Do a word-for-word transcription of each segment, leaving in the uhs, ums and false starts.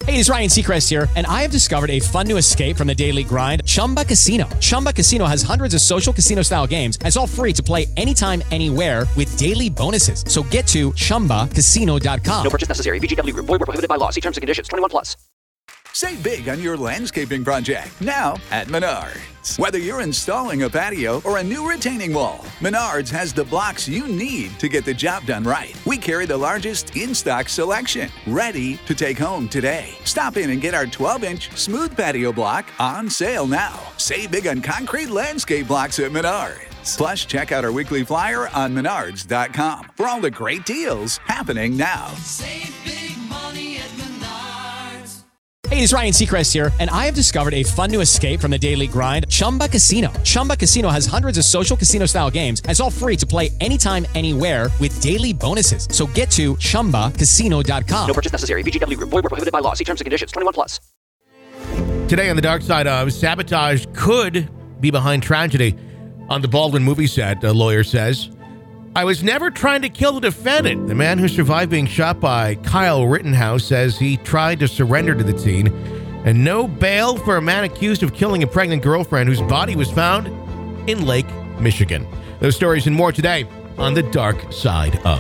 Hey, it's Ryan Seacrest here, and I have discovered a fun new escape from the daily grind, Chumba Casino. Chumba Casino has hundreds of social casino-style games, and it's all free to play anytime, anywhere with daily bonuses. So get to chumba casino dot com. No purchase necessary. V G W Group. Void where prohibited by law. See terms and conditions. twenty-one plus. Save big on your landscaping project now at Menards. Whether you're installing a patio or a new retaining wall, Menards has the blocks you need to get the job done right. We carry the largest in-stock selection, ready to take home today. Stop in and get our twelve-inch smooth patio block on sale now. Save big on concrete landscape blocks at Menards. Plus, check out our weekly flyer on menards dot com for all the great deals happening now. Save big money at Menards. Hey, it's Ryan Seacrest here, and I have discovered a fun new escape from the daily grind, Chumba Casino. Chumba Casino has hundreds of social casino-style games, and it's all free to play anytime, anywhere with daily bonuses. So get to chumba casino dot com. No purchase necessary. V G W Group. Void where prohibited by law. See terms and conditions. twenty-one plus. Today on the dark side of sabotage could be behind tragedy. On the Baldwin movie set, a lawyer says, I was never trying to kill the defendant. The man who survived being shot by Kyle Rittenhouse says he tried to surrender to the teen. And no bail for a man accused of killing a pregnant girlfriend whose body was found in Lake Michigan. Those stories and more today on the dark side of.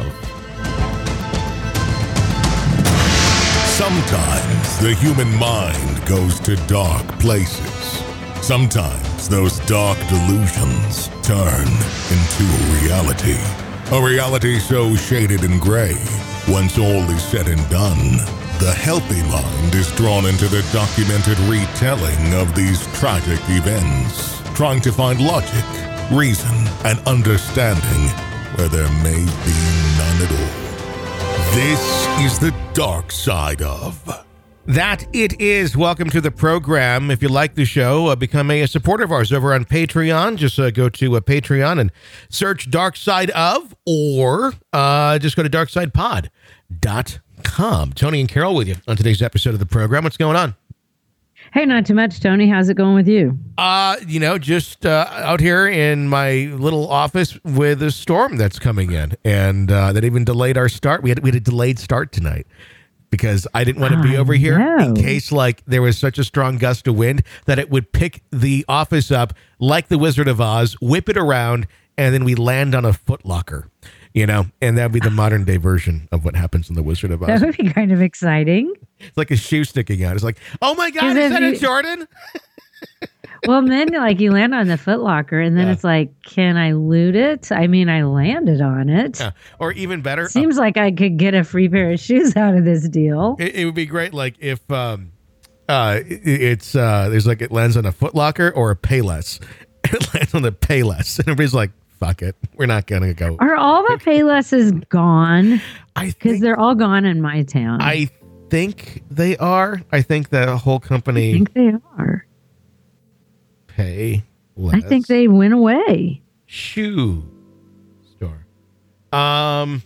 Sometimes the human mind goes to dark places. Sometimes those dark delusions turn into a reality. A reality so shaded and gray, once all is said and done, the healthy mind is drawn into the documented retelling of these tragic events, trying to find logic, reason, and understanding where there may be none at all. This is the dark side of. That it is. Welcome to the program. If you like the show, uh, become a, a supporter of ours over on Patreon. Just uh, go to uh, Patreon and search Dark Side of, or uh, just go to dark side pod dot com. Tony and Carol with you on today's episode of the program. What's going on? Hey, not too much, Tony. How's it going with you? Uh, you know, just uh, out here in my little office with a storm that's coming in, and uh, that even delayed our start. We had we had a delayed start tonight, because I didn't want to be over here in case like there was such a strong gust of wind that it would pick the office up like the Wizard of Oz, whip it around, and then we land on a footlocker, you know, and that would be the modern day version of what happens in the Wizard of Oz. That would be kind of exciting. It's like a shoe sticking out. It's like, oh my God, is that you, a Jordan? Well, then like you land on the footlocker and then yeah. It's like, can I loot it? I mean, I landed on it. Yeah. Or even better. Seems uh, like I could get a free pair of shoes out of this deal. It, it would be great. Like if um, uh, it, it's uh, there's like it lands on a footlocker or a Payless. It lands on the Payless. And everybody's like, fuck it. We're not going to go. Are all the Paylesses gone? Because they're all gone in my town. I think they are. I think the whole company. I think they are. Pay less. I think they went away. Shoe store. Um,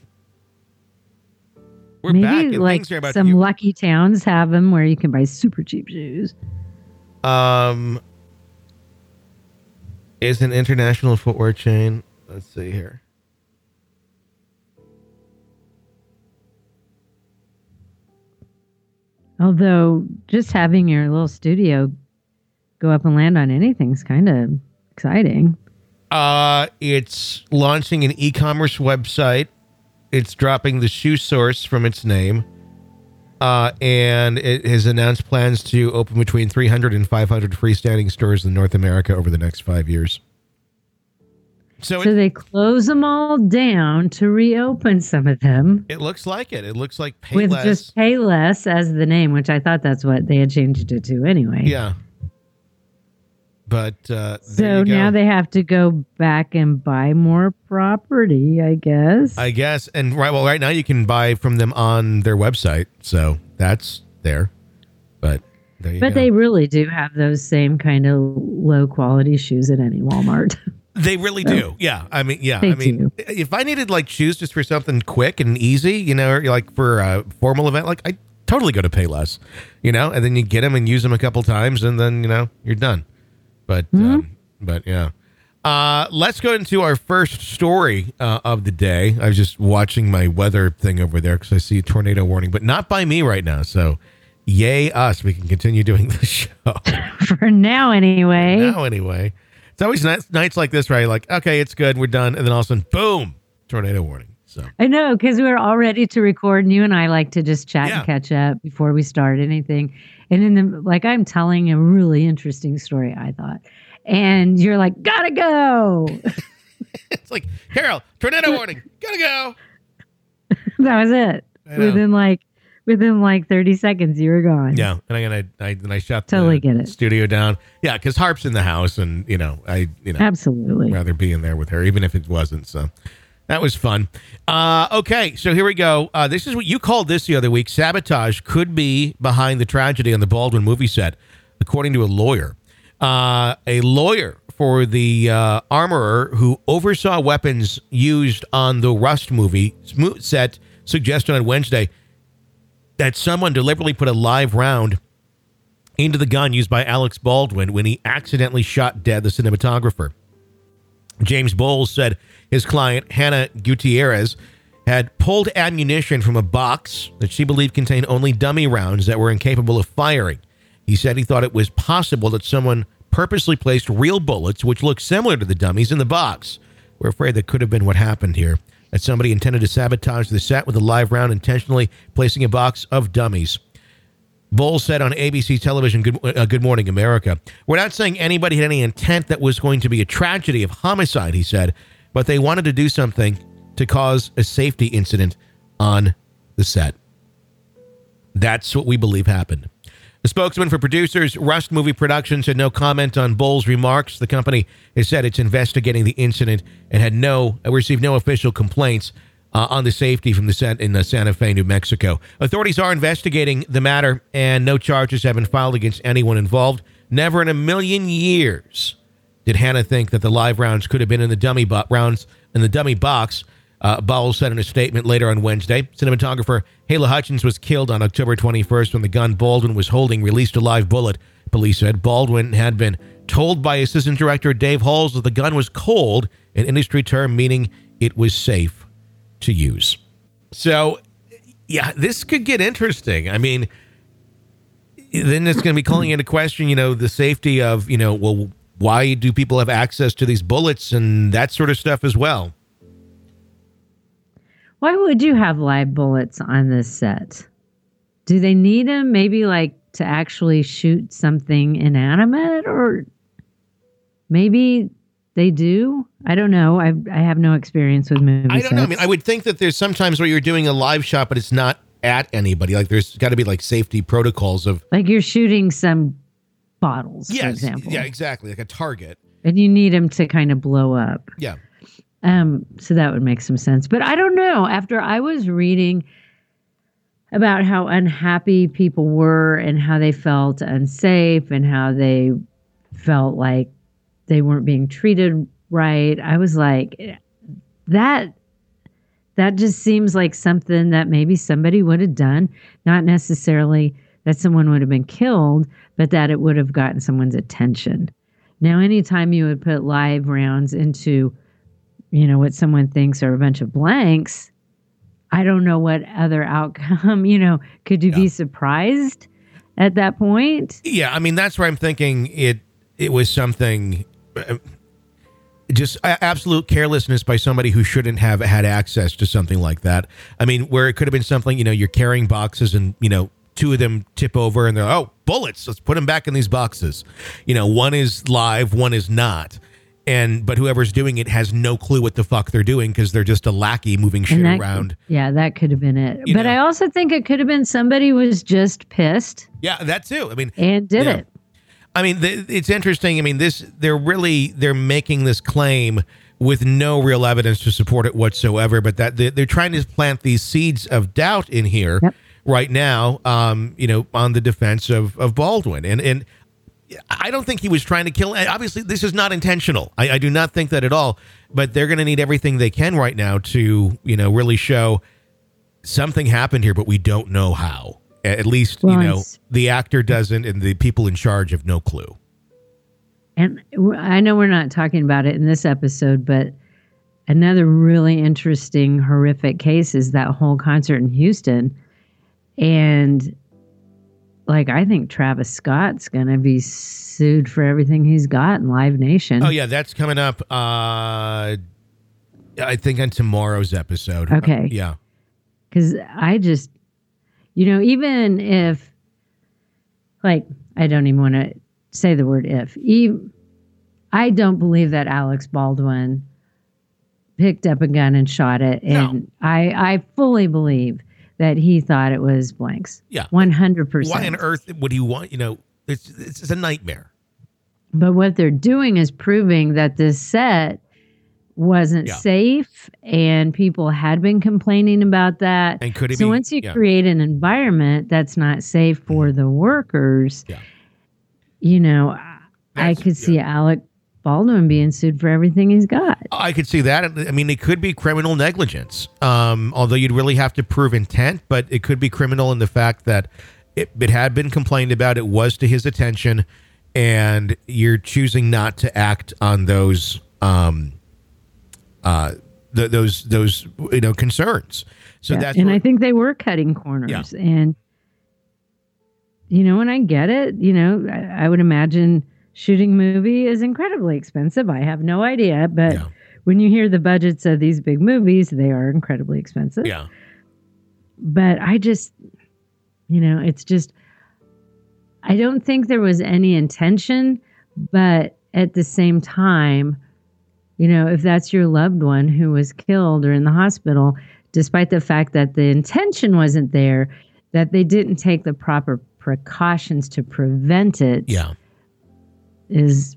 we're Maybe back. And like about some you. lucky towns have them where you can buy super cheap shoes. Um, is an international footwear chain. Let's see here. Although just having your little studio go up and land on anything is kind of exciting. Uh, it's launching an e-commerce website. It's dropping the shoe source from its name. Uh, and it has announced plans to open between three hundred and five hundred freestanding stores in North America over the next five years. So, so it, they close them all down to reopen some of them. It looks like it. It looks like Payless. With just Payless as the name, which I thought that's what they had changed it to anyway. Yeah. But uh, so now they have to go back and buy more property, I guess. I guess. And right, well, right now you can buy from them on their website. So that's there. But there you but go. They really do have those same kind of low quality shoes at any Walmart. They really so, do. Yeah. I mean, yeah. They I mean, do. If I needed like shoes just for something quick and easy, you know, like for a formal event, like I totally go to Payless, you know, and then you get them and use them a couple times and then, you know, you're done. But, mm-hmm. um, but yeah. Uh, let's go into our first story uh, of the day. I was just watching my weather thing over there because I see a tornado warning, but not by me right now. So Yay us. We can continue doing the show. For now, anyway. Now, anyway. It's always nights, nights like this, right? Like, okay, it's good. We're done. And then all of a sudden, boom, tornado warning. So I know, because we were all ready to record, and you and I like to just chat Yeah. and catch up before we start anything. And in the, like, I'm telling a really interesting story, I thought. And you're like, gotta go. it's like, Carol, tornado warning. Gotta go. That was it. I know. Within like, within like thirty seconds, you were gone. Yeah. And I'm going to, I, then I shut Totally the get it. studio down. Yeah. Because Harp's in the house and, you know, I, you know, Absolutely. rather be in there with her, even if it wasn't. So that was fun. Uh, okay, so here we go. Uh, this is what you called this the other week. Sabotage could be behind the tragedy on the Baldwin movie set, according to a lawyer. Uh, a lawyer for the uh, armorer who oversaw weapons used on the Rust movie set suggested on Wednesday that someone deliberately put a live round into the gun used by Alex Baldwin when he accidentally shot dead the cinematographer. James Bowles said his client, Hannah Gutierrez, had pulled ammunition from a box that she believed contained only dummy rounds that were incapable of firing. He said he thought it was possible that someone purposely placed real bullets, which looked similar to the dummies, in the box. We're afraid that could have been what happened here, that somebody intended to sabotage the set with a live round, intentionally placing a box of dummies. Bowles said on A B C television, Good, uh, Good Morning America, "We're not saying anybody had any intent that was going to be a tragedy of homicide," he said, "but they wanted to do something to cause a safety incident on the set." That's what we believe happened. The spokesman for producers Rust Movie Productions had no comment on Bowles' remarks. The company has said it's investigating the incident and had no received no official complaints Uh, on the safety from the set in uh, Santa Fe, New Mexico. Authorities are investigating the matter, and no charges have been filed against anyone involved. Never in a million years did Hannah think that the live rounds could have been in the dummy bo- rounds in the dummy box. Uh, Bowles said in a statement later on Wednesday, cinematographer Hala Hutchins was killed on October twenty-first when the gun Baldwin was holding released a live bullet. Police said Baldwin had been told by assistant director Dave Halls that the gun was cold, an industry term meaning it was safe to use. So, yeah, this could get interesting. I mean, then it's going to be calling into question, you know, the safety of, you know, well, why do people have access to these bullets and that sort of stuff as well? Why would you have live bullets on this set? Do they need them maybe like to actually shoot something inanimate, or maybe they do? I don't know. I I have no experience with movie I don't sets. know. I mean, I would think that there's sometimes where you're doing a live shot, but it's not at anybody. Like there's got to be like safety protocols of like you're shooting some bottles, yes, for example. yeah, exactly, like a target. And you need them to kind of blow up. Yeah. Um, so that would make some sense. But I don't know. After I was reading about how unhappy people were and how they felt unsafe and how they felt like they weren't being treated right, I was like, that that just seems like something that maybe somebody would have done, not necessarily that someone would have been killed, but that it would have gotten someone's attention. Now, anytime you would put live rounds into, you know, what someone thinks are a bunch of blanks, I don't know what other outcome, you know, could you Yeah. be surprised at that point? Yeah, I mean, that's where I'm thinking it it was something, uh, just a- absolute carelessness by somebody who shouldn't have had access to something like that. I mean, where it could have been something, you know, you're carrying boxes and, you know, two of them tip over and they're, oh, bullets, let's put them back in these boxes. You know, one is live, one is not. And but whoever's doing it has no clue what the fuck they're doing because they're just a lackey moving shit And that- around. Yeah, that could have been it. You but know. I also think it could have been somebody was just pissed Yeah, that too. I mean, and did yeah. it. I mean, th- it's interesting. I mean, this they're really they're making this claim with no real evidence to support it whatsoever. But that they're, they're trying to plant these seeds of doubt in here Yep. right now. Um, you know, on the defense of of Baldwin, and and I don't think he was trying to kill. Obviously, this is not intentional. I, I do not think that at all. But they're going to need everything they can right now to you know really show something happened here, but we don't know how. At least, Well, you know, it's- the actor doesn't and the people in charge have no clue. And w- I know we're not talking about it in this episode, but another really interesting, horrific case is that whole concert in Houston. And like, I think Travis Scott's going to be sued for everything he's got in Live Nation. Oh, yeah, that's coming up, uh, I think, on tomorrow's episode. Okay. Uh, yeah. Because I just, you know, even if, like, I don't even want to say the word if. Even, I don't believe that Alex Baldwin picked up a gun and shot it. And No. I, I fully believe that he thought it was blanks. Yeah. one hundred percent. Why on earth would he want, you know, it's, it's a nightmare. But what they're doing is proving that this set wasn't Yeah. safe, and people had been complaining about that. And could it so be- once you yeah. create an environment that's not safe for the workers, Yeah. you know, I That's- could see Alec Baldwin being sued for everything he's got. I could see that. I mean, it could be criminal negligence, um, although you'd really have to prove intent, but it could be criminal in the fact that it, it had been complained about, it was to his attention, and you're choosing not to act on those um, uh, th- those those you know concerns. So Yeah, that's and where- I think they were cutting corners. Yeah. And, you know, and I get it, you know, I, I would imagine shooting a movie is incredibly expensive. I have no idea. But Yeah. when you hear the budgets of these big movies, they are incredibly expensive. yeah. But I just, you know, it's just, I don't think there was any intention. But at the same time, you know, if that's your loved one who was killed or in the hospital, despite the fact that the intention wasn't there, that they didn't take the proper precautions to prevent it, Yeah. is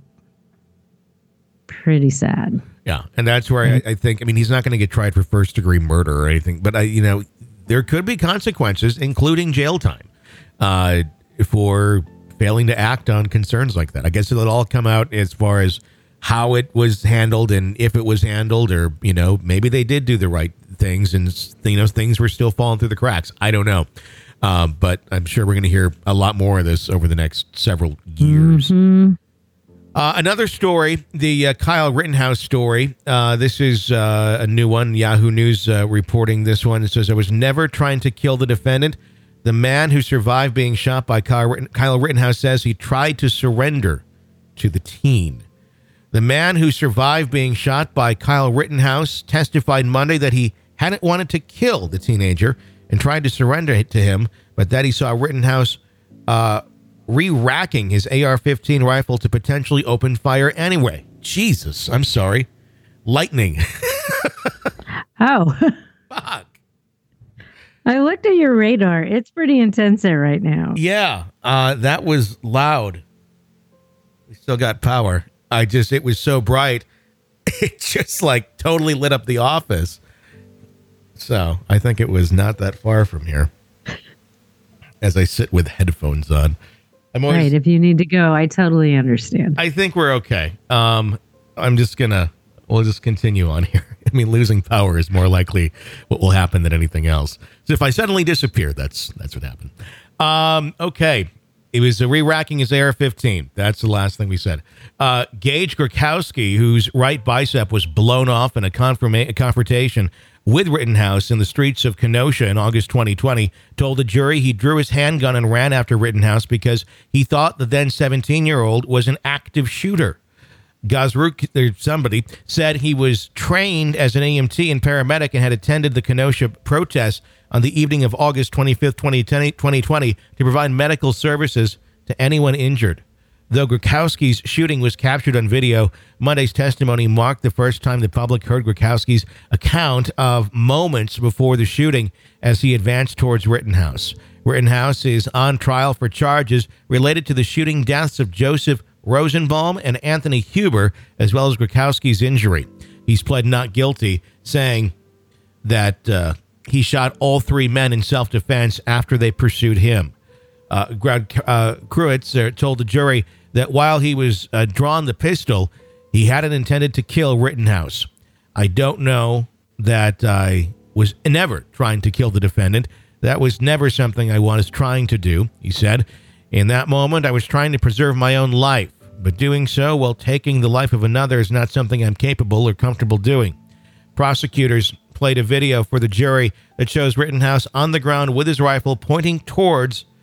pretty sad. Yeah, and that's where I, I think. I mean, he's not going to get tried for first degree murder or anything, but I, you know, there could be consequences, including jail time, uh, for failing to act on concerns like that. I guess it'll all come out as far as how it was handled and if it was handled, or you know, maybe they did do the right things and you know things were still falling through the cracks. I don't know, um, but I'm sure we're going to hear a lot more of this over the next several years. Mm-hmm. Uh, another story, the uh, Kyle Rittenhouse story. Uh, this is uh, a new one. Yahoo News uh, reporting this one. It says, I was never trying to kill the defendant. The man who survived being shot by Kyle, Ritten- Kyle Rittenhouse says he tried to surrender to the teen. The man who survived being shot by Kyle Rittenhouse testified Monday that he hadn't wanted to kill the teenager and tried to surrender to him, but that he saw Rittenhouse uh, re-racking his A R fifteen rifle to potentially open fire anyway. Jesus, I'm sorry. Lightning. Oh, Fuck. I looked at your radar. It's pretty intense there right now. Yeah, uh, that was loud. We still got power. I just, it was so bright. It just like totally lit up the office. So I think it was not that far from here as I sit with headphones on. I'm always, Right. If you need to go, I totally understand. I think we're okay. Um, I'm just gonna, we'll just continue on here. I mean, losing power is more likely what will happen than anything else. So if I suddenly disappear, that's that's what happened. Um, okay. It was a re-racking his A R fifteen. That's the last thing we said. Uh, Gage Gorkowski, whose right bicep was blown off in a, confirma- a confrontation with Rittenhouse in the streets of Kenosha in August twenty twenty, told the jury he drew his handgun and ran after Rittenhouse because he thought the then seventeen-year-old was an active shooter. Gazruk, or somebody, said he was trained as an E M T and paramedic and had attended the Kenosha protests on the evening of August twenty-fifth, twenty twenty, to provide medical services to anyone injured. Though Gorkowski's shooting was captured on video, Monday's testimony marked the first time the public heard Gorkowski's account of moments before the shooting as he advanced towards Rittenhouse. Rittenhouse is on trial for charges related to the shooting deaths of Joseph Rosenbaum and Anthony Huber, as well as Gorkowski's injury. He's pled not guilty, saying that uh, he shot all three men in self-defense after they pursued him. Uh, Grad uh, Kruitz uh, told the jury that while he was uh, drawn the pistol, he hadn't intended to kill Rittenhouse. I don't know that I was never trying to kill the defendant. That was never something I was trying to do, he said. In that moment, I was trying to preserve my own life, but doing so while taking the life of another is not something I'm capable or comfortable doing. Prosecutors played a video for the jury that shows Rittenhouse on the ground with his rifle pointing towards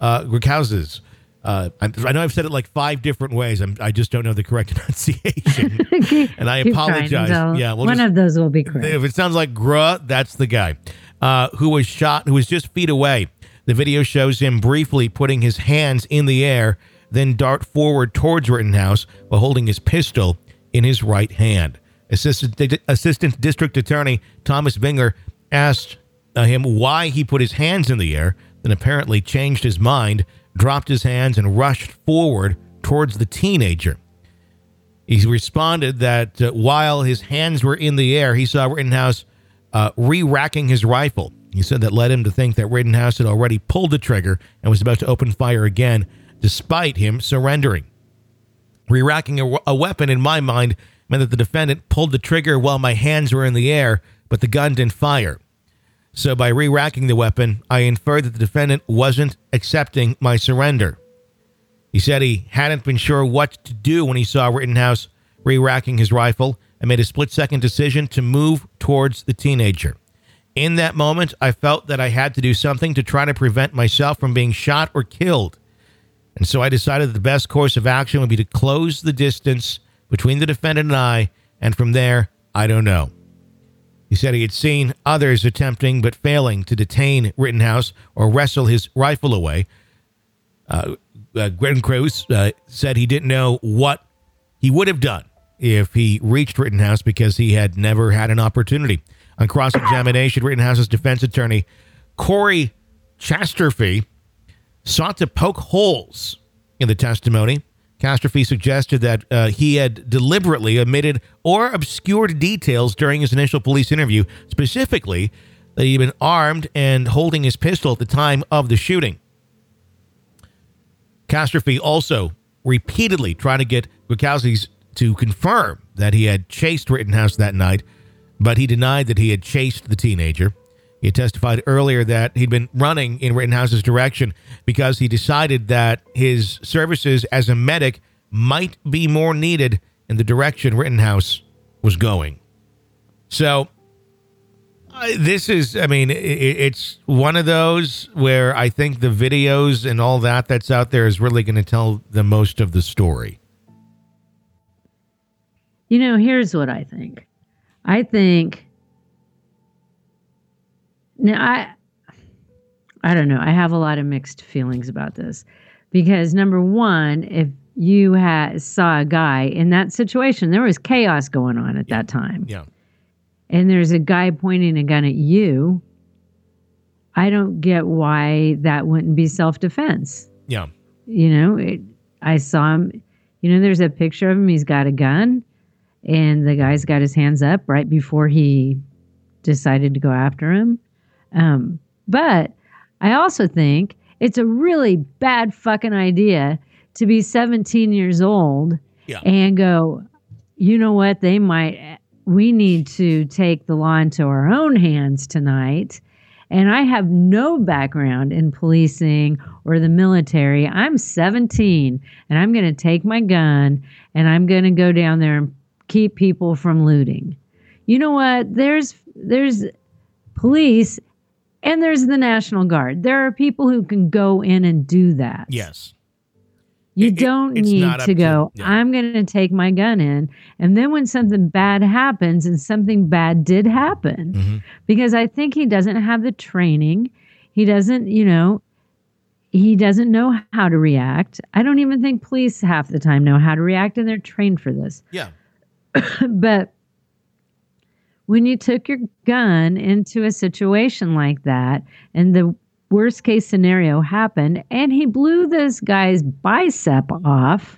uh, Grukowski's. Uh, I, I know I've said it like five different ways. I'm, I just don't know the correct enunciation, keep, and I keep apologize. trying, Yeah, we'll one just, of those will be correct. if it sounds like Gru, that's the guy uh, who was shot, who was just feet away. The video shows him briefly putting his hands in the air, then dart forward towards Rittenhouse while holding his pistol in his right hand. Assistant, Assistant District Attorney Thomas Binger asked uh, him why he put his hands in the air, then apparently changed his mind, dropped his hands, and rushed forward towards the teenager. He responded that uh, while his hands were in the air, he saw Rittenhouse uh, re-racking his rifle. He said that led him to think that Rittenhouse had already pulled the trigger and was about to open fire again, despite him surrendering. Re-racking a, a weapon, in my mind, meant that the defendant pulled the trigger while my hands were in the air, but the gun didn't fire. So by re-racking the weapon, I inferred that the defendant wasn't accepting my surrender. He said he hadn't been sure what to do when he saw Rittenhouse re-racking his rifle and made a split-second decision to move towards the teenager. In that moment, I felt that I had to do something to try to prevent myself from being shot or killed. And so I decided that the best course of action would be to close the distance between the defendant and I, and from there, I don't know. He said he had seen others attempting but failing to detain Rittenhouse or wrestle his rifle away. Uh, uh, Glenn Cruz uh, said he didn't know what he would have done if he reached Rittenhouse because he had never had an opportunity. On cross-examination, Rittenhouse's defense attorney, Corey Chasterfee, sought to poke holes in the testimony. Chasterfee suggested that uh, he had deliberately omitted or obscured details during his initial police interview, specifically that he'd been armed and holding his pistol at the time of the shooting. Chasterfee also repeatedly tried to get Grukowski to confirm that he had chased Rittenhouse that night, but he denied that he had chased the teenager. He had testified earlier that he'd been running in Rittenhouse's direction because he decided that his services as a medic might be more needed in the direction Rittenhouse was going. So uh, this is, I mean, it, it's one of those where I think the videos and all that that's out there is really going to tell the most of the story. You know, here's what I think. I think... Now, I I don't know. I have a lot of mixed feelings about this because, number one, if you had, saw a guy in that situation, there was chaos going on at yeah. that time. Yeah. And there's a guy pointing a gun at you. I don't get why that wouldn't be self-defense. Yeah. You know, it, I saw him, you know, there's a picture of him. He's got a gun and the guy's got his hands up right before he decided to go after him. Um, but I also think it's a really bad fucking idea to be seventeen years old yeah. and go, you know what, they might, we need to take the law into our own hands tonight. And I have no background in policing or the military. I'm seventeen and I'm going to take my gun and I'm going to go down there and keep people from looting. You know what? There's, there's police. And there's the National Guard. There are people who can go in and do that. Yes. You It- it- don't it's need not up to go, to- yeah. I'm going to take my gun in. And then when something bad happens, and something bad did happen, Mm-hmm. because I think he doesn't have the training. He doesn't, you know, he doesn't know how to react. I don't even think police half the time know how to react, and they're trained for this. Yeah. But when you took your gun into a situation like that and the worst case scenario happened and he blew this guy's bicep off,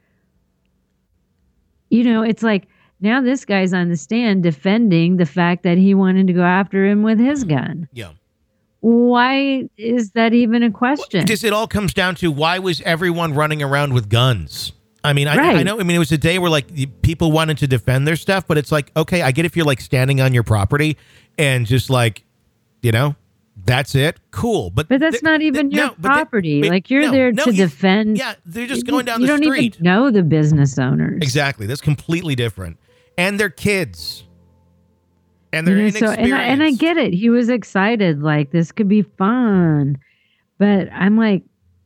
you know, it's like now this guy's on the stand defending the fact that he wanted to go after him with his gun. Yeah. Why is that even a question? Well, just, it all comes down to why was everyone running around with guns? I mean, I, Right. I know. I mean, it was a day where like the people wanted to defend their stuff, but it's like, okay, I get if you're like standing on your property and just like, you know, that's it. Cool. But But that's th- not even th- your no, but they- property. wait, Like you're no, there no, to you- defend. Yeah, they're just going down you the don't street. even know the business owners. Exactly. That's completely different. And they're kids. And they're You know, so, inexperienced. and, I, and I get it. He was excited, like this could be fun. But I'm like,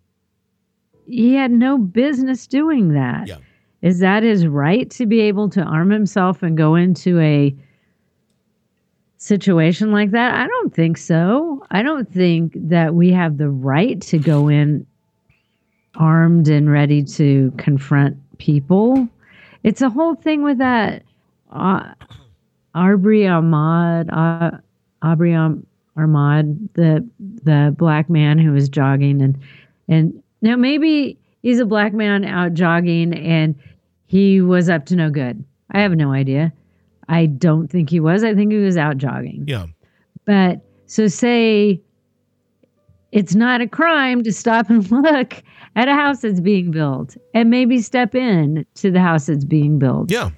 he had no business doing that. Yeah. Is that his right to be able to arm himself and go into a situation like that? I don't think so. I don't think that we have the right to go in armed and ready to confront people. It's a whole thing with that uh, Arbery Ahmad, uh, Arbery Ahmad, the the black man who was jogging, and and now maybe he's a black man out jogging and he was up to no good. I have no idea. I don't think he was. I think he was out jogging. Yeah. But so say it's not a crime to stop and look at a house that's being built and maybe step in to the house that's being built. Yeah.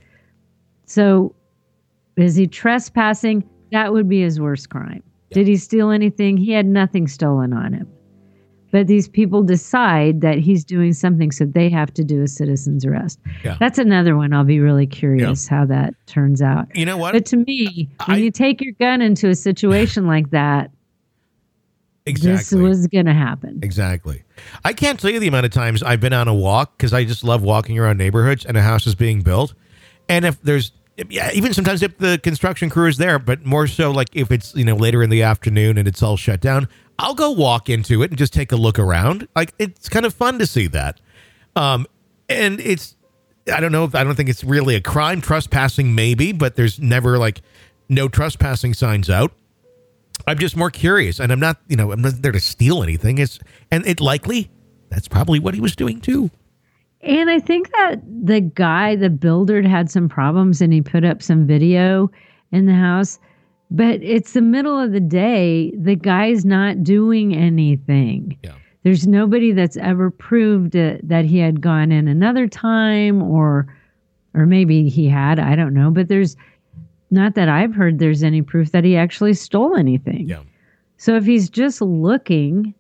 So is he trespassing? That would be his worst crime. Yeah. Did he steal anything? He had nothing stolen on him. But these people decide that he's doing something, so they have to do a citizen's arrest. Yeah. That's another one. I'll be really curious yeah. how that turns out. You know what? But to me, when I, you take your gun into a situation like that, exactly. this was going to happen. Exactly. I can't tell you the amount of times I've been on a walk because I just love walking around neighborhoods and a house is being built. And if there's, yeah, even sometimes if the construction crew is there, but more so like if it's, you know, later in the afternoon and it's all shut down, I'll go walk into it and just take a look around. Like, it's kind of fun to see that. Um, and it's, I don't know if, I don't think it's really a crime. Trespassing, maybe, but there's never like no trespassing signs out. I'm just more curious, and I'm not, you know, I'm not there to steal anything. It's, and it likely, that's probably what he was doing too. And I think that the guy, the builder, had some problems and he put up some video in the house. But it's the middle of the day. The guy's not doing anything. Yeah. There's nobody that's ever proved it, that he had gone in another time, or or maybe he had. I don't know. But there's not that I've heard there's any proof that he actually stole anything. Yeah. So if he's just looking,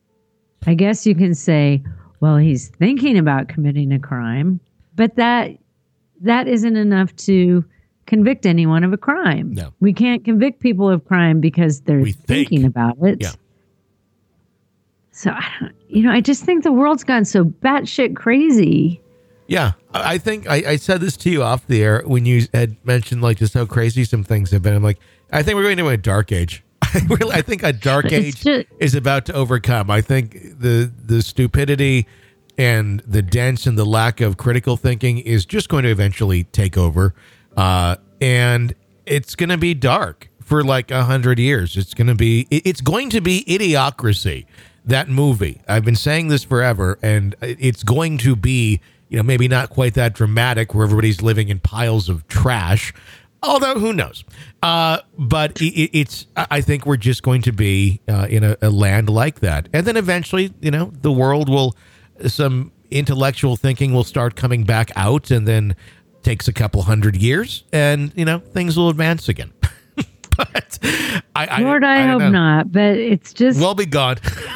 I guess you can say, well, he's thinking about committing a crime. But that that isn't enough to convict anyone of a crime. No. We can't convict people of crime because they're we thinking think. about it. Yeah. So, I don't, you know, I just think the world's gone so batshit crazy. Yeah. I think I, I said this to you off the air when you had mentioned like just how crazy some things have been. I'm like, I think we're going to a dark age. I really, I think a dark age just, is about to overcome. I think the the stupidity and the dense and the lack of critical thinking is just going to eventually take over. Uh, and it's going to be dark for like a hundred years. It's going to be, it's going to be Idiocracy, that movie. I've been saying this forever, and it's going to be, you know, maybe not quite that dramatic where everybody's living in piles of trash, although who knows? Uh, but it, it's, I think we're just going to be uh, in a, a land like that. And then eventually, you know, the world will, some intellectual thinking will start coming back out, and then takes a couple hundred years, and you know things will advance again. But I, Lord, I, I, I hope know. not. But it's just we'll be gone.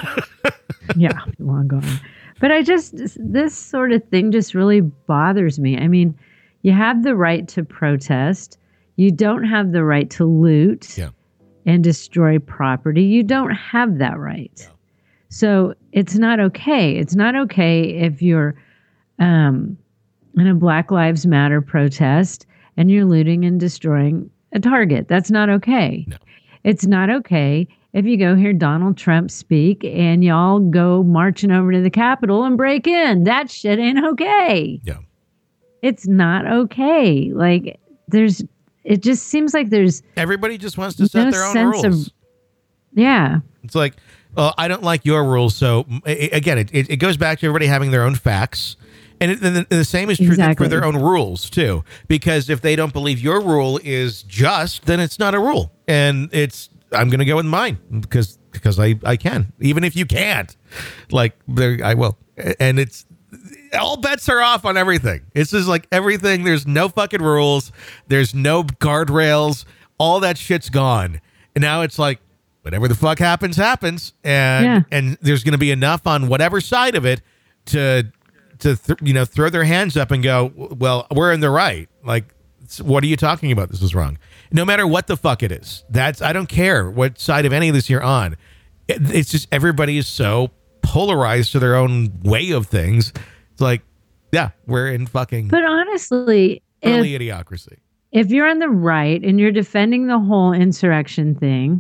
Yeah, long gone. But I just this sort of thing just really bothers me. I mean, you have the right to protest. You don't have the right to loot yeah. and destroy property. You don't have that right. Yeah. So it's not okay. It's not okay if you're um. in a Black Lives Matter protest and you're looting and destroying a Target. That's not okay. No. It's not okay if you go hear Donald Trump speak and y'all go marching over to the Capitol and break in. That shit ain't okay. Yeah. It's not okay. Like there's, it just seems like there's everybody just wants to set no their own sense rules. Of, yeah. It's like, well, I don't like your rules. So it, again, it, it goes back to everybody having their own facts. And, it, and the same is true exactly. for their own rules, too, because if they don't believe your rule is just, then it's not a rule. And it's I'm going to go with mine because because I, I can, even if you can't. Like, there, I will. And it's all bets are off on everything. It's just like everything. There's no fucking rules. There's no guardrails. All that shit's gone. And now it's like whatever the fuck happens, happens. And yeah. and there's going to be enough on whatever side of it to to th- you know throw their hands up and go, well, we're in the right. Like, what are you talking about? This is wrong. No matter what the fuck it is. That's I don't care what side of any of this you're on. It, it's just everybody is so polarized to their own way of things. It's like, yeah, we're in fucking But honestly, early if, idiocracy. if you're on the right and you're defending the whole insurrection thing,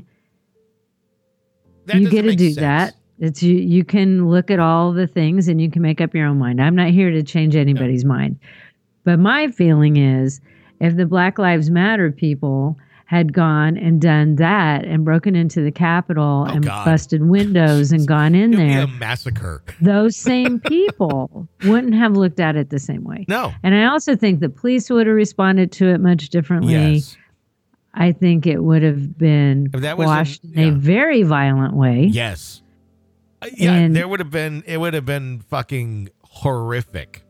That you doesn't get to make do sense. that. It's you. You can look at all the things and you can make up your own mind. I'm not here to change anybody's mind, but my feeling is, if the Black Lives Matter people had gone and done that and broken into the Capitol Oh, and God. busted windows and gone in It'd be there, a massacre. those same people wouldn't have looked at it the same way. No. And I also think the police would have responded to it much differently. Yes. I think it would have been If that was quashed in- in a yeah. very violent way. Yes. Uh, yeah, And- there would have been, it would have been fucking horrific.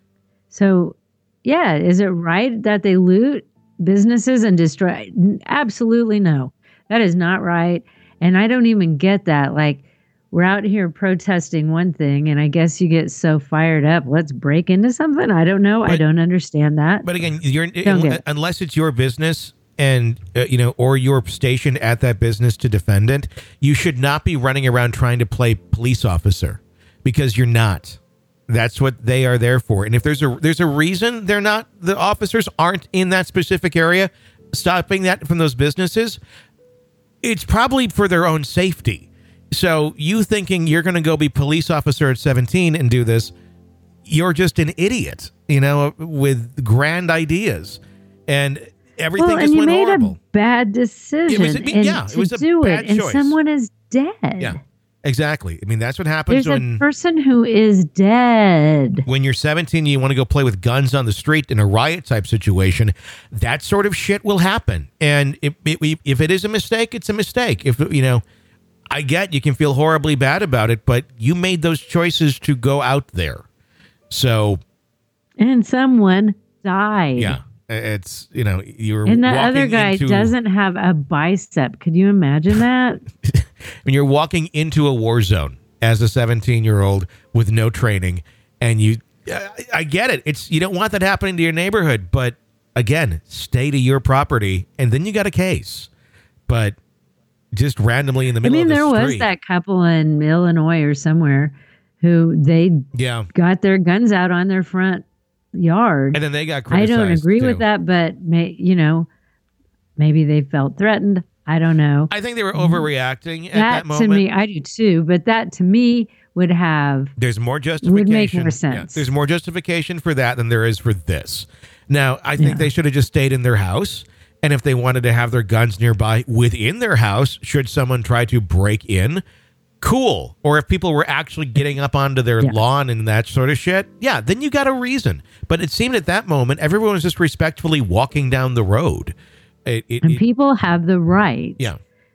So, yeah, is it right that they loot businesses and destroy? N- Absolutely no. That is not right. And I don't even get that. Like, we're out here protesting one thing, and I guess you get so fired up. Let's break into something. I don't know. I But- don't understand that. But again, you're Don't get it. unless it's your business and uh, you know, or you're stationed at that business to defend it, you should not be running around trying to play police officer, because you're not. That's what they are there for. And if there's a there's a reason they're not, the officers aren't in that specific area stopping that from those businesses, it's probably for their own safety. So you thinking you're going to go be police officer at seventeen and do this, you're just an idiot, you know, with grand ideas, and everything Well, and just you went made horrible. a bad decision. It was a- and yeah, it to was a do bad it, and choice. someone is dead. Yeah, exactly. I mean, that's what happens There's when a person who is dead. when you're seventeen, you want to go play with guns on the street in a riot type situation. That sort of shit will happen. And if, if, if it is a mistake, it's a mistake. If, you know, I get you can feel horribly bad about it, but you made those choices to go out there. So, And someone died. yeah, it's, you know, you're And that walking other guy into, doesn't have a bicep. Could you imagine that? when you're walking into a war zone as a seventeen year old with no training, and you, I, I get it. It's, you don't want that happening to your neighborhood, but again, stay to your property, and then you got a case. But just randomly in the I middle mean, of the there was street. that couple in Illinois or somewhere who they Yeah. got their guns out on their front yard. And then they got I criticized. don't agree too. with that, but may, you know, maybe they felt threatened. I don't know. I think they were overreacting at that that to moment. me, I do too. But that to me would have There's more justification. would make more Yeah, sense. there's more justification for that than there is for this. Now, I think Yeah. they should have just stayed in their house. And if they wanted to have their guns nearby within their house, should someone try to break in, cool. Or if people were actually getting up onto their Yeah. lawn and that sort of shit, yeah, then you got a reason. But it seemed at that moment, everyone was just respectfully walking down the road. It, it, and it- people have the right yeah,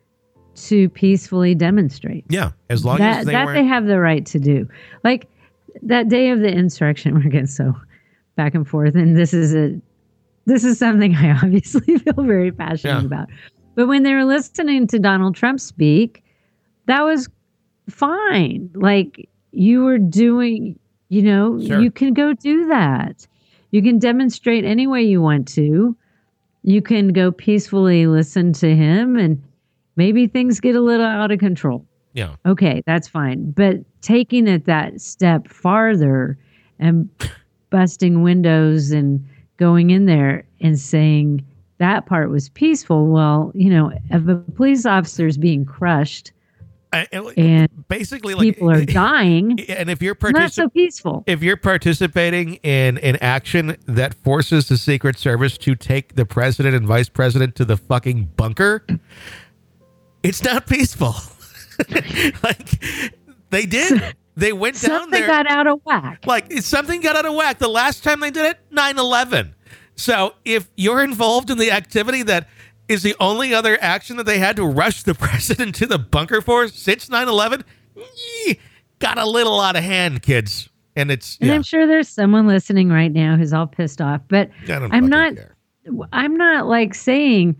to peacefully demonstrate. yeah. As long that as they that weren't. they have the right to do. Like that day of the insurrection, we're getting so back and forth, and this is a this is something I obviously feel very passionate Yeah. about. But when they were listening to Donald Trump speak, that was fine. Like you were doing, you know, Sure. you can go do that. You can demonstrate any way you want to. You can go peacefully listen to him, and maybe things get a little out of control. yeah. Okay, that's fine. But taking it that step farther and busting windows and going in there and saying that part was peaceful, well, you know, if a police officer is being crushed I- and, and basically, like, people are dying, and if you're not partici- so peaceful. if you're participating in an action that forces the Secret Service to take the president and vice president to the fucking bunker, it's not peaceful. Like they did, they went down Something there. got out of whack. Like something got out of whack. The last time they did it, nine eleven. So if you're involved in the activity that is the only other action that they had to rush the president to the bunker for since nine eleven, got a little out of hand, kids. And it's And yeah. I'm sure there's someone listening right now who's all pissed off. But I don't I'm fucking not care. I'm not like saying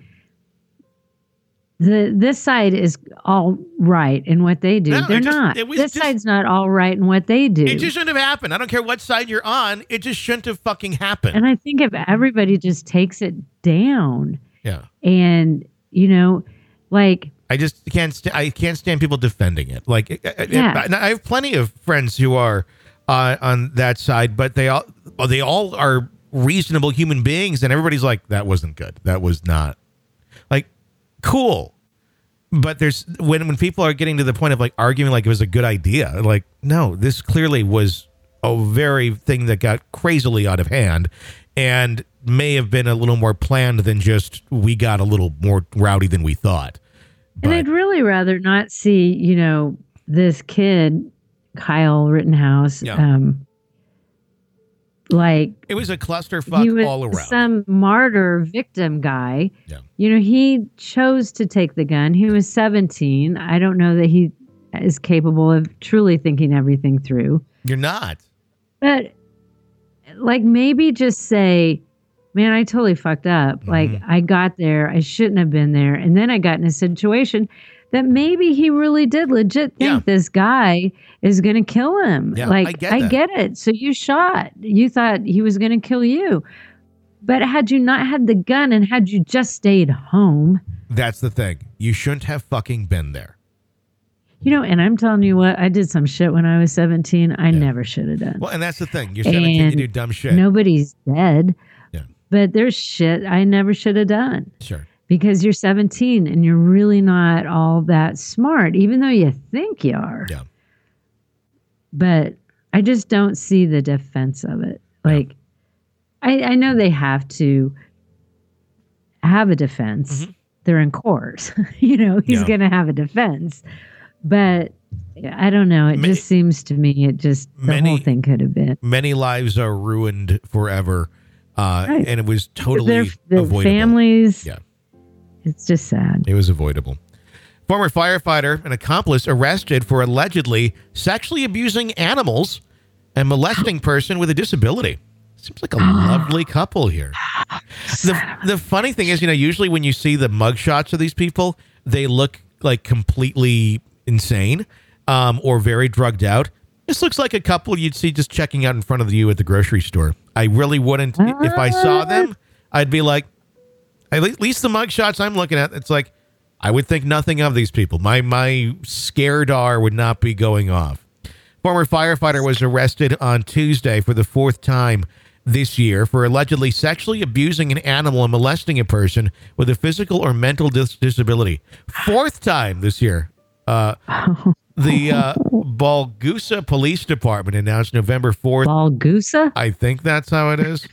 the this side is all right in what they do. No, They're it just- not. it was This just- side's not all right in what they do. It just shouldn't have happened. I don't care what side you're on. It just shouldn't have fucking happened. and I think if everybody just takes it down yeah. and, you know, like I just can't. St- I can't stand people defending it. Like, Yeah. I, I have plenty of friends who are uh, on that side, but they all well, they all are reasonable human beings, and everybody's like, that wasn't good. That was not like cool. But there's when when people are getting to the point of like arguing like it was a good idea. Like, no, this clearly was a very thing that got crazily out of hand, and may have been a little more planned than just we got a little more rowdy than we thought. And I'd really rather not see, you know, this kid, Kyle Rittenhouse, Yeah. um, like It was a he clusterfuck was all around. some martyr victim guy. Yeah. You know, he chose to take the gun. He was seventeen. I don't know that he is capable of truly thinking everything through. You're not. But like maybe just say, man, I totally fucked up. Mm-hmm. Like I got there, I shouldn't have been there. And then I got in a situation that maybe he really did legit think Yeah. this guy is going to kill him. Yeah, like I get I that. get it. So you shot. You thought he was going to kill you. But had you not had the gun and had you just stayed home, That's the thing. You shouldn't have fucking been there. you know, and I'm telling you what, I did some shit when I was seventeen I never should have done. Well, and that's the thing. You're seventeen, you And do dumb shit. Nobody's dead. Yeah. But there's shit I never should have done. Sure. Because you're seventeen and you're really not all that smart, even though you think you are. Yeah. But I just don't see the defense of it. Like, I, I know they have to have a defense. Mm-hmm. They're in court. you know, he's Yeah. going to have a defense. But I don't know. It Ma- just seems to me it just, the Many- whole thing could have been. Many lives are ruined forever. Uh, Right. And it was totally Their, their avoidable. families. Yeah. It's just sad. It was avoidable. Former firefighter and accomplice arrested for allegedly sexually abusing animals and molesting person with a disability. Seems like a lovely couple here. The, the funny thing is, you know, usually when you see the mugshots of these people, they look like completely insane um, or very drugged out. This looks like a couple you'd see just checking out in front of you at the grocery store. I really wouldn't. If I saw them, I'd be like, at least the mugshots I'm looking at, it's like, I would think nothing of these people. My my scaredar would not be going off. Former firefighter was arrested on Tuesday for the fourth time this year for allegedly sexually abusing an animal and molesting a person with a physical or mental dis- disability. Fourth time this year. Uh, the uh, Balgusa Police Department announced November fourth. Balgusa? I think that's how it is.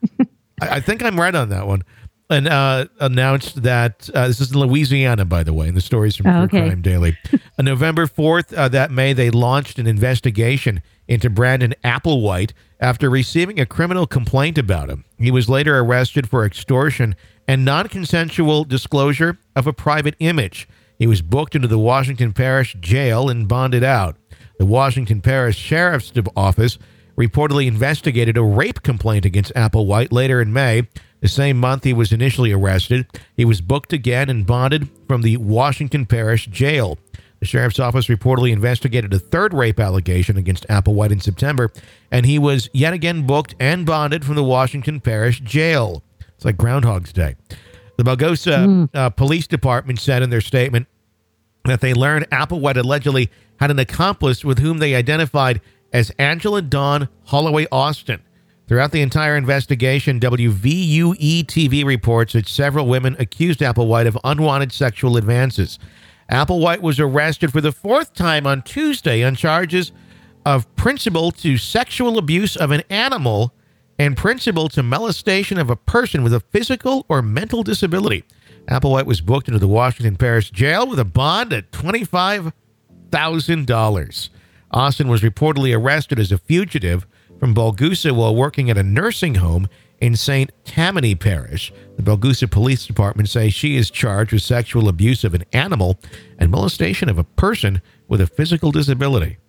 I, I think I'm right on that one. And uh, announced that uh, this is in Louisiana, by the way, and the stories from Oh, True okay. Crime Daily. On November fourth, uh, that May, they launched an investigation into Brandon Applewhite after receiving a criminal complaint about him. He was later arrested for extortion and non-consensual disclosure of a private image. He was booked into the Washington Parish Jail and bonded out. The Washington Parish Sheriff's Office reportedly investigated a rape complaint against Applewhite later in May. The same month he was initially arrested, he was booked again and bonded from the Washington Parish Jail. The sheriff's office reportedly investigated a third rape allegation against Applewhite in September, and he was yet again booked and bonded from the Washington Parish Jail. It's like Groundhog's Day. The Balgosa uh, Police Department said in their statement that they learned Applewhite allegedly had an accomplice with whom they identified as Angela Dawn Holloway Austin. Throughout the entire investigation, W V U E T V reports that several women accused Applewhite of unwanted sexual advances. Applewhite was arrested for the fourth time on Tuesday on charges of principal to sexual abuse of an animal and principal to molestation of a person with a physical or mental disability. Applewhite was booked into the Washington Parish Jail with a bond at twenty-five thousand dollars. Austin was reportedly arrested as a fugitive from Balgusa while working at a nursing home in Saint Tammany Parish. The Balgusa Police Department say she is charged with sexual abuse of an animal and molestation of a person with a physical disability.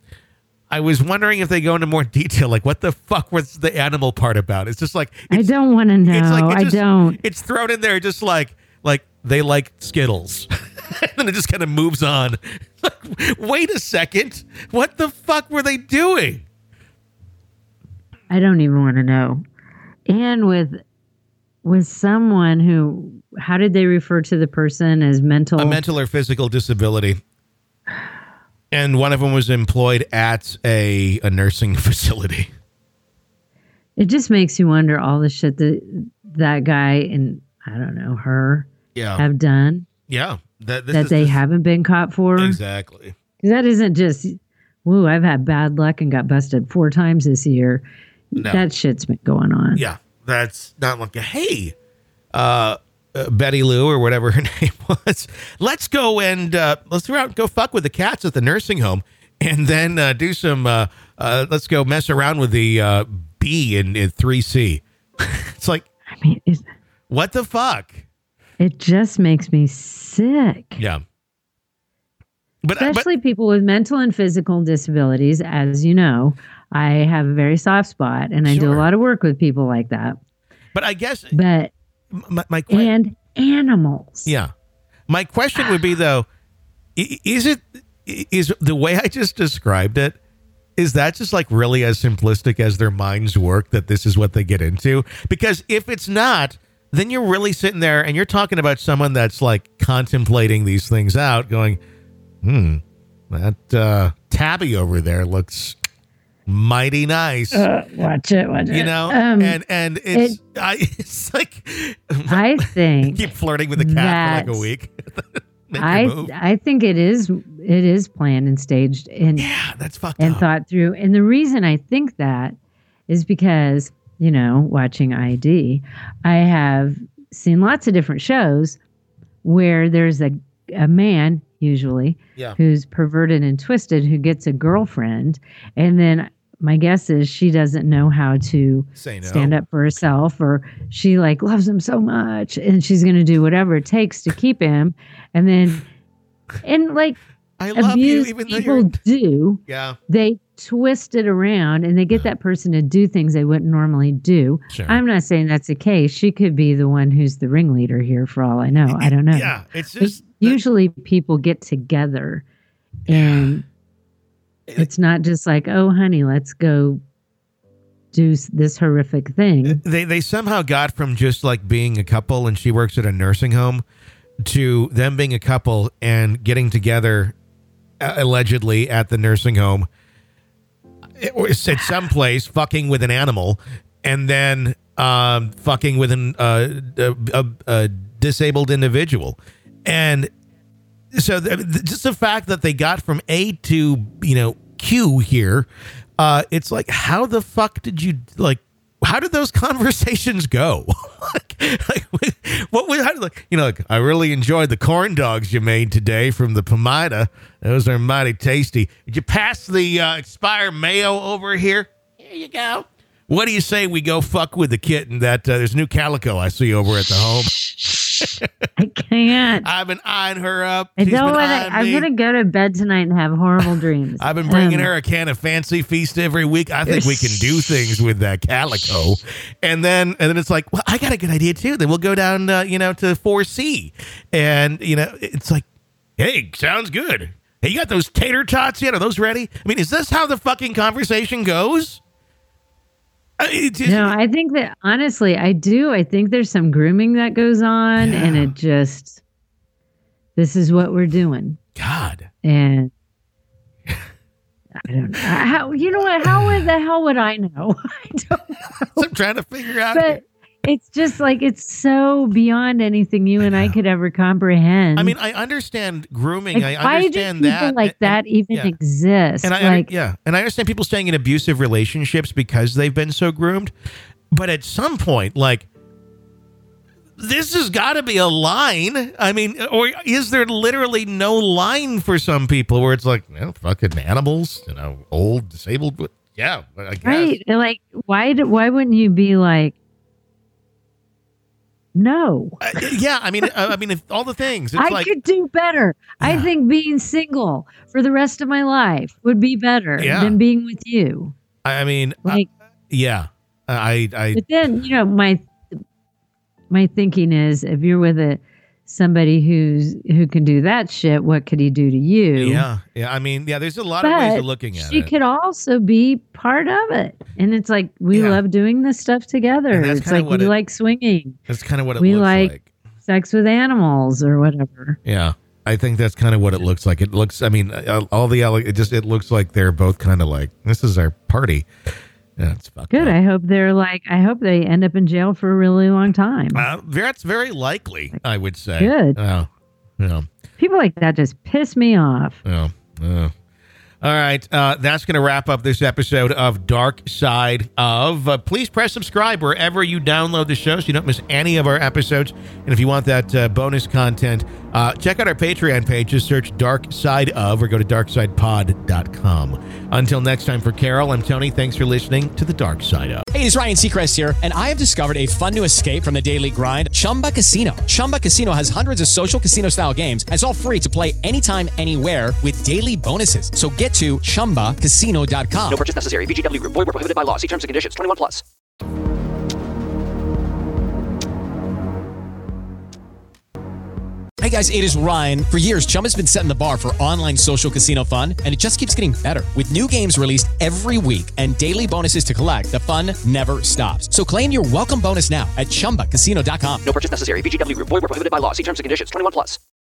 I was wondering if they go into more detail, like what the fuck was the animal part about? It's just like I it's, don't want to know. it's like it's I just- don't. It's thrown in there just like like they like Skittles. And then it just kind of moves on. Like, wait a second. What the fuck were they doing? I don't even want to know. And with with someone who, how did they refer to the person as mental? A mental or physical disability. And one of them was employed at a, a nursing facility. It just makes you wonder all the shit that that guy and, I don't know, her Yeah. have done. Yeah. That, this that is, they this, haven't been caught for. Exactly. 'Cause that isn't just, woo, I've had bad luck and got busted four times this year. No. That shit's been going on. Yeah. That's not like a, hey, uh, uh, Betty Lou or whatever her name was. Let's go and uh, let's go out and go fuck with the cats at the nursing home, and then uh, do some. Uh, uh, let's go mess around with the uh, bee in, in three C. It's like, I mean, it, what the fuck? it just makes me sick. Yeah. But Especially but, people with mental and physical disabilities. As you know, I have a very soft spot, and I do Sure. a lot of work with people like that. but I guess But my, my que- and animals. yeah, my question would be though, i- is it is the way I just described it? Is that just like really as simplistic as their minds work, that this is what they get into? Because if it's not, then you're really sitting there and you're talking about someone that's like contemplating these things out, going, hmm, that uh, tabby over there looks mighty nice. Uh, watch it, watch it. You know, Um, and and it's it- I it's like I think keep flirting with the cat for like a that's- week. Make your I move. I think it is it is planned and staged and Yeah, that's fucked and up. thought through. And the reason I think that is because, you know, watching I D, I have seen lots of different shows where there's a a man usually Yeah. who's perverted and twisted who gets a girlfriend, and then my guess is she doesn't know how to Say no. stand up for herself, or she like loves him so much and she's going to do whatever it takes to keep him. And then, and like I love you, abused even though people you're. do, Yeah. they twist it around and they get that person to do things they wouldn't normally do. Sure. I'm not saying that's the case. She could be the one who's the ringleader here for all I know. I don't know. Yeah, it's But just usually people get together and it's not just like, oh, honey, let's go do s- this horrific thing. they they somehow got from just like being a couple and she works at a nursing home to them being a couple and getting together uh, allegedly at the nursing home It was at some place fucking with an animal and then um, fucking with an uh, a, a, a disabled individual. And so th- th- just the fact that they got from A to, you know, Q here, uh, it's like, how the fuck did you, like, how did those conversations go? like, like, what was, how did, like, you know, like, I really enjoyed the corn dogs you made today from the Pomida. Those are mighty tasty. Did you pass the uh, expired mayo over here? Here you go. What do you say we go fuck with the kitten that uh, there's new calico I see over at the home? I can't. I've been eyeing her up. I She's don't been want to. eyeing I'm me. going to go to bed tonight and have horrible dreams. I've been bringing Um, her a can of Fancy Feast every week. I think we can do things with that calico. And then and then it's like, well, I got a good idea too. Then we'll go down, uh, you know, to four C. And, you know, it's like, hey, sounds good. Hey, you got those tater tots yet? Are those ready? I mean, is this how the fucking conversation goes? I mean, it just, No, I think that honestly, I do. I think there's some grooming that goes on, and it just, this is what we're doing. God. And I don't know. How, you know what? How would the hell would I know? I don't know. I'm trying to figure out. But it's just like, it's so beyond anything you and I could ever comprehend. I mean, I understand grooming. Like, I why do understand people that. like and- that even yeah. exist? And I, like, yeah, and I understand people staying in abusive relationships because they've been so groomed. But at some point, like, this has got to be a line. I mean, or is there literally no line for some people where it's like, you know, fucking animals, you know, old, disabled? But yeah, I guess. right? Like, why? Do, why wouldn't you be like, no? Uh, yeah, I mean, uh, I mean, if all the things. It's I like, could do better. I Yeah. think being single for the rest of my life would be better Yeah. than being with you. I mean, uh, Like, yeah, I, I, but then you know my my thinking is if you're with a somebody who's who can do that shit, what could he do to you? Yeah, yeah. I mean, yeah. There's a lot but of ways of looking at she it. She could also be part of it, and it's like we Yeah. love doing this stuff together. It's like we it, like swinging. That's kind of what it we looks like. like. Sex with animals or whatever. Yeah, I think that's kind of what it looks like. It looks. I mean, all the it just it looks like they're both kind of like this is our party. Yeah, it's fucked Good. up. I hope they're like. I hope they end up in jail for a really long time. Uh, that's very likely. I would say. Good. Oh, yeah. People like that just piss me off. Oh, oh. All right, uh, that's going to wrap up this episode of Dark Side of. Uh, please press subscribe wherever you download the show so you don't miss any of our episodes. And if you want that uh, bonus content, uh, check out our Patreon page. Just search Dark Side of or go to dark side pod dot com. Until next time, for Carol, I'm Tony. Thanks for listening to The Dark Side of. Hey, it's Ryan Seacrest here, and I have discovered a fun new escape from the daily grind, Chumba Casino. Chumba Casino has hundreds of social casino-style games, and it's all free to play anytime, anywhere with daily bonuses. So get to chumba casino dot com. No purchase necessary. V G W Group. Void where prohibited by law. See terms and conditions. twenty-one plus. Hey guys, it is Ryan. For years, Chumba's been setting the bar for online social casino fun, and it just keeps getting better. With new games released every week and daily bonuses to collect, the fun never stops. So claim your welcome bonus now at chumba casino dot com. No purchase necessary. V G W Group. Void where prohibited by law. See terms and conditions. twenty-one plus.